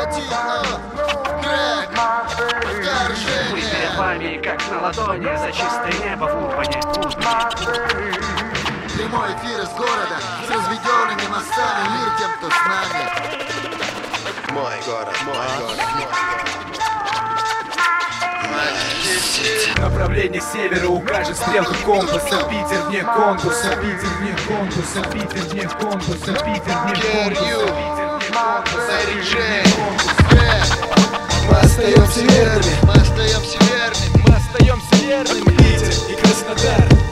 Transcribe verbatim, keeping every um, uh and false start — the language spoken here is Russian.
Мы перед вами, как на ладони, за чистое небо в Урбане. Прямой эфир из города с разведенными мостами. Мир тем, кто с нами. Мой город, мой город, мой город. Направление севера укажет стрелка компаса. Питер вне конкурса, Питер вне конкурса, Питер вне конкурса, Питер вне конкурса. Мы остаемся верными, Мы остаемся верными. Мы остаемся верными. Питер и Краснодар.